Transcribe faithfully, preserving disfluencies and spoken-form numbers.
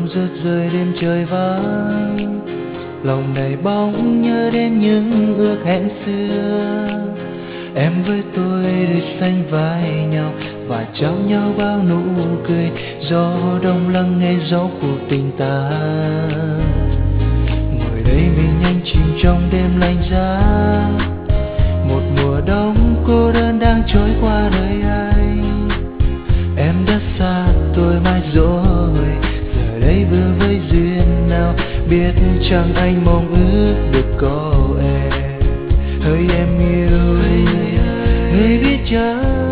bông rớt rơi đêm trời vắng, lòng này bỗng nhớ đến những ước hẹn xưa. Em với tôi đôi xanh vai nhau và trao nhau bao nụ cười, gió đông lắng nghe gió cuộc tình ta. Ngồi đây mình anh chìm trong đêm lạnh giá, một mùa đông cô đơn đang trôi qua đời anh. Em đã xa tôi mãi rồi, giờ đây vừa với duyên nào, biết chẳng anh mong ước được có em. Hỡi em yêu, hỡi biết chăng